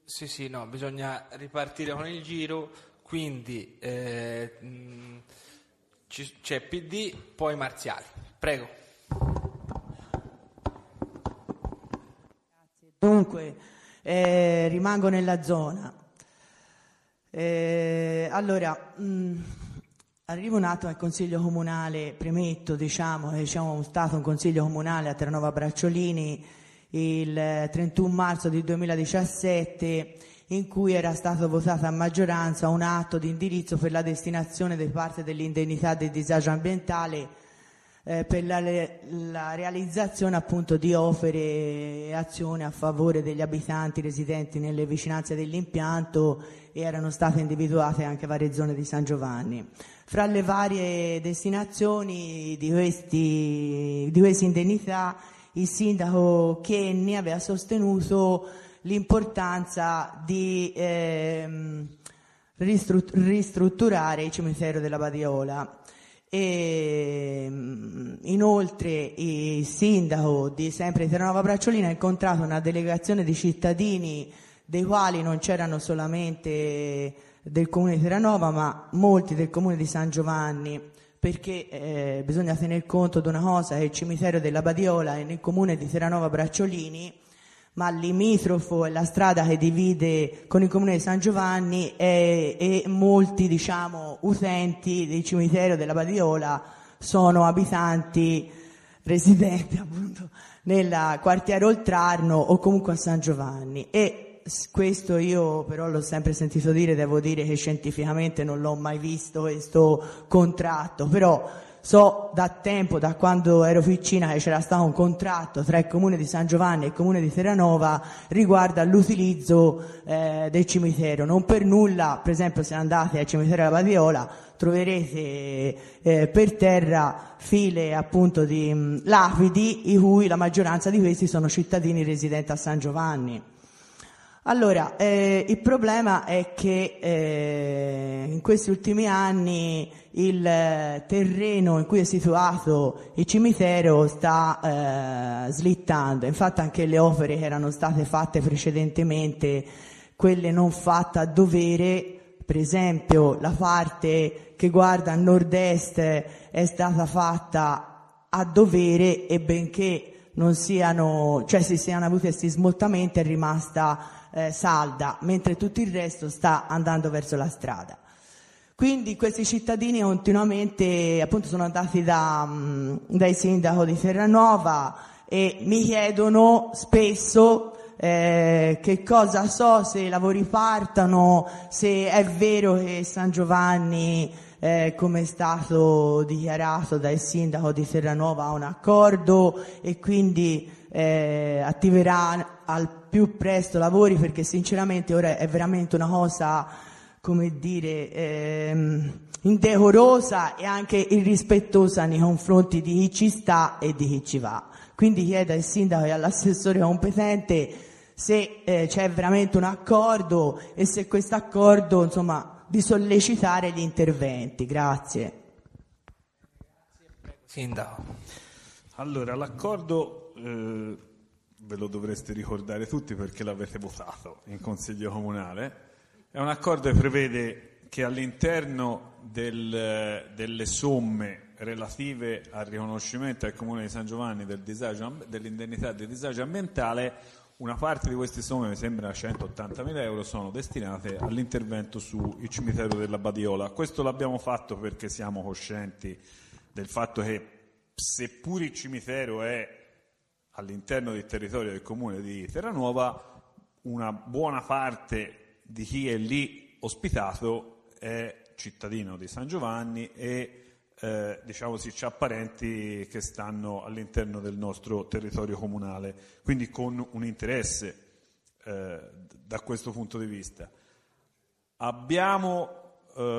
Sì, no, bisogna ripartire con il giro, quindi c'è PD, poi Marziali. Prego. Dunque, rimango nella zona. Allora, arrivo un attimo al Consiglio Comunale, premetto, diciamo, che c'è stato un Consiglio Comunale a Terranova Bracciolini il 31 marzo del 2017 in cui era stato votato a maggioranza un atto di indirizzo per la destinazione di parte dell'indennità del disagio ambientale per la realizzazione appunto di opere e azioni a favore degli abitanti residenti nelle vicinanze dell'impianto, e erano state individuate anche varie zone di San Giovanni. Fra le varie destinazioni di queste indennità, il sindaco Kenny aveva sostenuto l'importanza di ristrutturare il cimitero della Badiola. E inoltre il sindaco di sempre di Terranova Bracciolina ha incontrato una delegazione di cittadini, dei quali non c'erano solamente del comune di Terranova ma molti del comune di San Giovanni, perché bisogna tener conto di una cosa, che il cimitero della Badiola è nel comune di Terranova Bracciolini, ma limitrofo è la strada che divide con il comune di San Giovanni, e molti, diciamo, utenti del cimitero della Badiola sono abitanti residenti appunto nel quartiere Oltrarno o comunque a San Giovanni. E questo io però l'ho sempre sentito dire, devo dire che scientificamente non l'ho mai visto questo contratto, però so da tempo, da quando ero piccina, che c'era stato un contratto tra il comune di San Giovanni e il comune di Terranova riguardo all'utilizzo del cimitero. Non per nulla, per esempio, se andate al cimitero della Badiola troverete per terra file appunto di lapidi, i cui la maggioranza di questi sono cittadini residenti a San Giovanni. Allora, il problema è che in questi ultimi anni il terreno in cui è situato il cimitero sta slittando. Infatti anche le opere che erano state fatte precedentemente, quelle non fatte a dovere, per esempio la parte che guarda a nord-est è stata fatta a dovere, e benché non siano, cioè si siano avuti questi smottamenti, è rimasta salda, mentre tutto il resto sta andando verso la strada. Quindi questi cittadini continuamente appunto sono andati dai sindaco di Terranova e mi chiedono spesso che cosa so, se i lavori partano, se è vero che San Giovanni, come è stato dichiarato dal sindaco di Terranova, ha un accordo e quindi attiverà al più presto lavori, perché sinceramente ora è veramente una cosa, come dire, indecorosa e anche irrispettosa nei confronti di chi ci sta e di chi ci va. Quindi chiedo al sindaco e all'assessore competente se c'è veramente un accordo e se questo accordo, insomma, di sollecitare gli interventi. Grazie. Sindaco. Allora, l'accordo ve lo dovreste ricordare tutti perché l'avete votato in Consiglio Comunale. È un accordo che prevede che all'interno delle somme relative al riconoscimento al Comune di San Giovanni dell'indennità del disagio ambientale, una parte di queste somme, mi sembra 180.000 euro, sono destinate all'intervento sul cimitero della Badiola. Questo l'abbiamo fatto perché siamo coscienti del fatto che, seppur il cimitero è all'interno del territorio del comune di Terranova, una buona parte di chi è lì ospitato è cittadino di San Giovanni e diciamo sì, c'ha parenti che stanno all'interno del nostro territorio comunale, quindi con un interesse da questo punto di vista. Abbiamo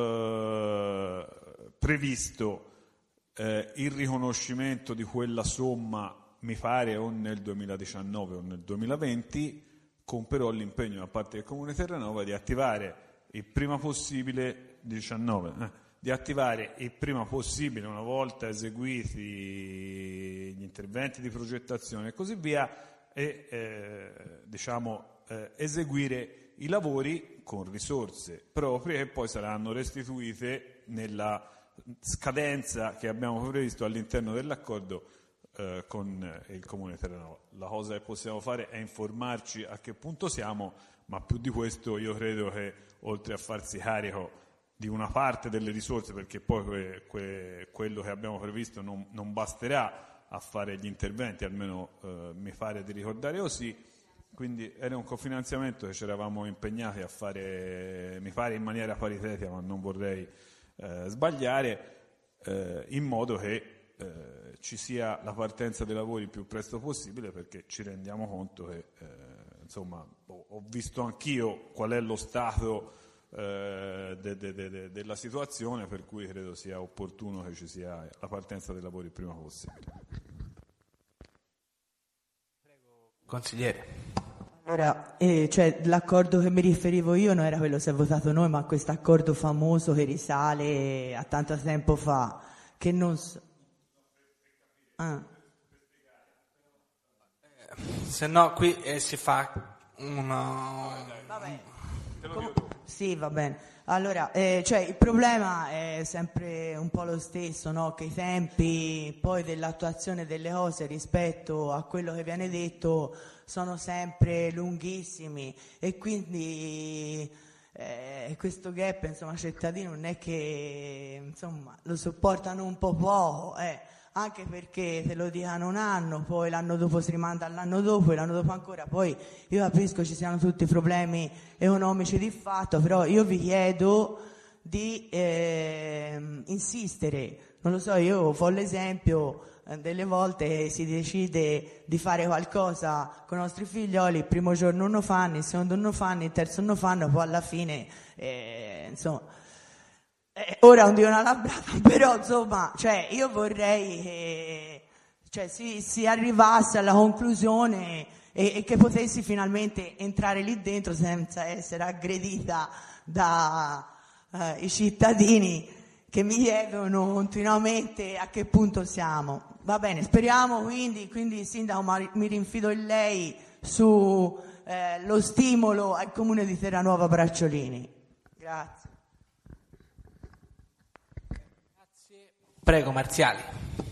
previsto il riconoscimento di quella somma, mi pare o nel 2019 o nel 2020, con però l'impegno da parte del Comune di Terranova di attivare il prima possibile, di attivare il prima possibile, una volta eseguiti gli interventi di progettazione e così via, e eseguire i lavori con risorse proprie che poi saranno restituite nella scadenza che abbiamo previsto all'interno dell'accordo con il Comune Terranova. La cosa che possiamo fare è informarci a che punto siamo, ma più di questo io credo che oltre a farsi carico di una parte delle risorse, perché poi quello che abbiamo previsto non basterà a fare gli interventi, almeno mi pare di ricordare così, quindi era un cofinanziamento che ci eravamo impegnati a fare, mi pare in maniera paritetica, ma non vorrei sbagliare, in modo che ci sia la partenza dei lavori il più presto possibile, perché ci rendiamo conto che insomma ho visto anch'io qual è lo stato della situazione, per cui credo sia opportuno che ci sia la partenza dei lavori il prima possibile. Prego, consigliere. Allora, cioè, l'accordo che mi riferivo io non era quello che si è votato noi, ma questo accordo famoso che risale a tanto tempo fa, che non so. Se no qui si fa una... Sì, va bene. Allora, cioè, il problema è sempre un po' lo stesso, no? Che i tempi poi dell'attuazione delle cose rispetto a quello che viene detto sono sempre lunghissimi, e quindi questo gap, insomma, cittadini non è che, insomma, lo sopportano un po' poco, anche perché se lo dicano un anno, poi l'anno dopo si rimanda all'anno dopo e l'anno dopo ancora. Poi io capisco ci siano tutti i problemi economici di fatto, però io vi chiedo di insistere. Non lo so, io ho l'esempio delle volte si decide di fare qualcosa con i nostri figlioli, il primo giorno non lo fanno, il secondo non lo fanno, il terzo non lo fanno, poi alla fine insomma, ora non dico una labrata, però insomma, cioè, io vorrei che, cioè, si arrivasse alla conclusione e che potessi finalmente entrare lì dentro senza essere aggredita dai cittadini che mi chiedono continuamente a che punto siamo. Va bene, speriamo quindi Sindaco, mi rinfido in lei su lo stimolo al Comune di Terranova Bracciolini. Grazie. Prego, Marziali.